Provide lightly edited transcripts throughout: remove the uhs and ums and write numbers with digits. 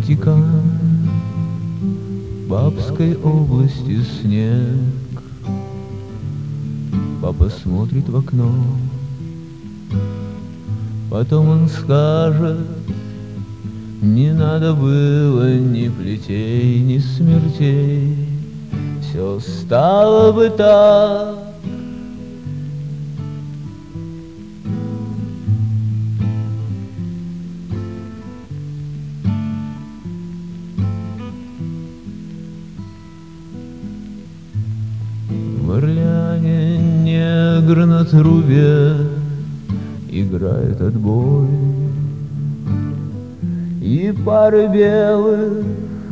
Ватикан, Папской области снег. Папа смотрит в окно, потом он скажет: не надо было ни плетей, ни смертей, все стало бы так. В Орлеане негр на трубе играет отбой, и пары белых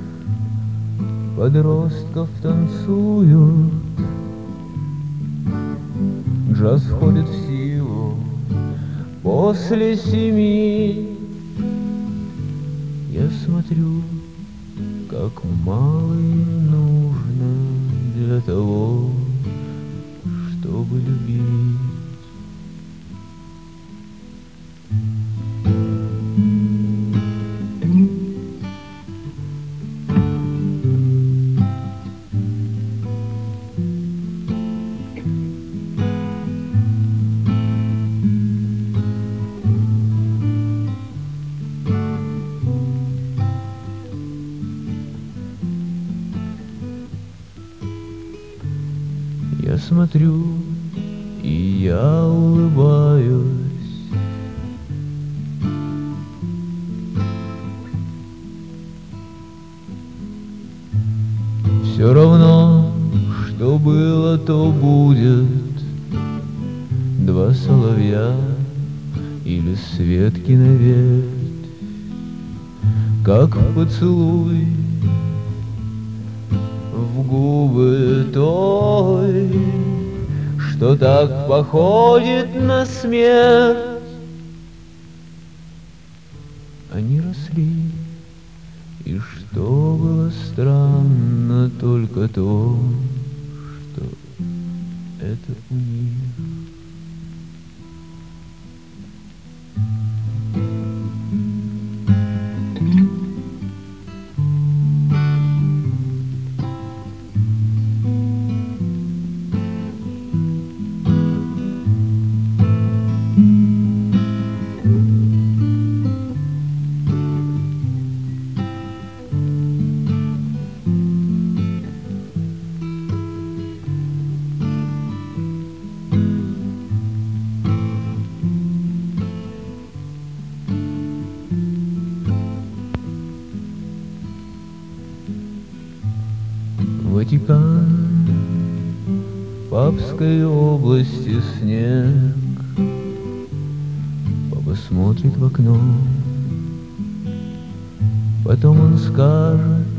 подростков танцуют. Джаз входит в силу после 7. Я смотрю, как мало им нужно для того, чтобы любить. Я смотрю, и я улыбаюсь. Все равно, что было, то будет. Два соловья или с ветки на ветвь, как поцелуй в губы той, что так походит на смерть. Они росли, и что было странно, только то, что это у них. Ватикан, Папской области снег. Папа смотрит в окно, потом он скажет: